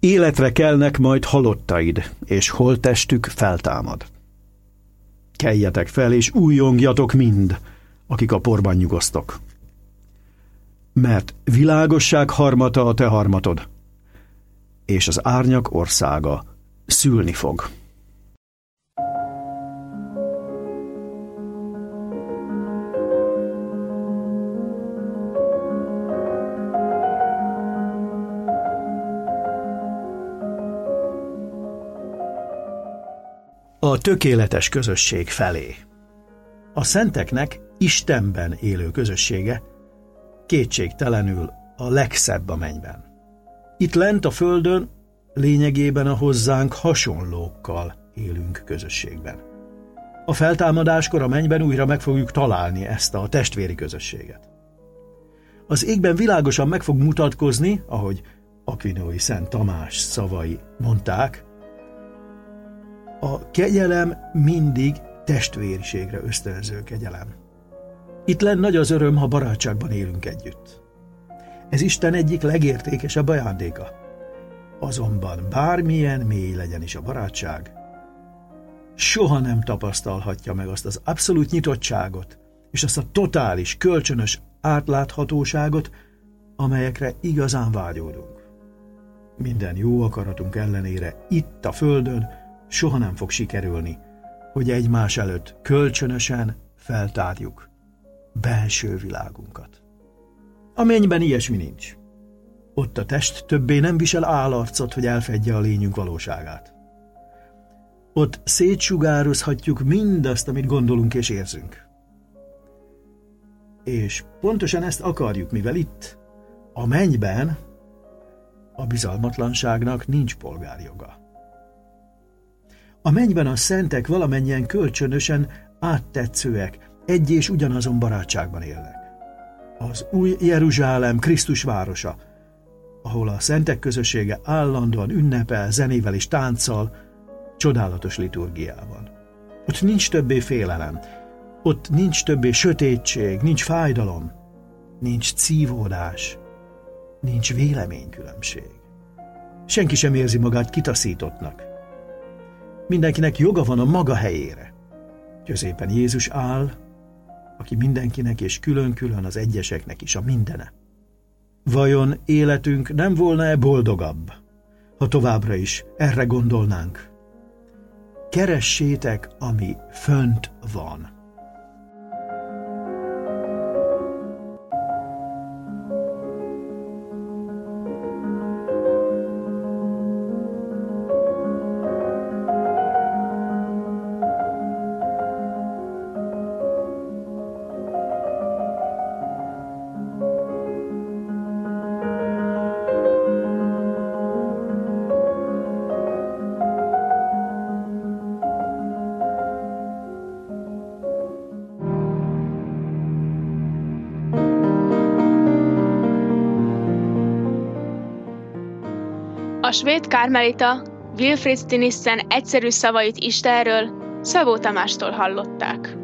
Életre kelnek majd halottaid, és holttestük feltámad. Keljetek fel, és újjongjatok mind, akik a porban nyugosztok. Mert világosság harmata a te harmatod, és az árnyak országa szülni fog. A tökéletes közösség felé. A szenteknek Istenben élő közössége kétségtelenül a legszebb a mennyben. Itt lent a földön lényegében a hozzánk hasonlókkal élünk közösségben. A feltámadáskor a mennyben újra meg fogjuk találni ezt a testvéri közösséget. Az égben világosan meg fog mutatkozni, ahogy Aquinói Szent Tamás szavai mondták, a kegyelem mindig testvériségre ösztönző kegyelem. Itt lenn nagy az öröm, ha barátságban élünk együtt. Ez Isten egyik legértékesebb ajándéka. Azonban bármilyen mély legyen is a barátság, soha nem tapasztalhatja meg azt az abszolút nyitottságot és azt a totális, kölcsönös átláthatóságot, amelyekre igazán vágyódunk. Minden jó akaratunk ellenére itt a földön soha nem fog sikerülni, hogy egymás előtt kölcsönösen feltárjuk belső világunkat. A mennyben ilyesmi nincs. Ott a test többé nem visel állarcot, hogy elfedje a lényünk valóságát. Ott szétsugározhatjuk mindazt, amit gondolunk és érzünk. És pontosan ezt akarjuk, mivel itt, a mennyben, a bizalmatlanságnak nincs polgárjoga. A mennyben a szentek valamennyien kölcsönösen áttetszőek, egy és ugyanazon barátságban élnek. Az új Jeruzsálem Krisztus városa, ahol a szentek közössége állandóan ünnepel, zenével és tánccal, csodálatos liturgiával. Ott nincs többé félelem, ott nincs többé sötétség, nincs fájdalom, nincs szívódás, nincs véleménykülönbség. Senki sem érzi magát kitaszítottnak. Mindenkinek joga van a maga helyére. Középen Jézus áll, aki mindenkinek és külön-külön az egyeseknek is a mindene. Vajon életünk nem volna-e boldogabb, ha továbbra is erre gondolnánk? Keressétek, ami fönt van. A svéd karmelita Wilfrid Stinissen egyszerű szavait Istenről Szabó Tamástól hallották.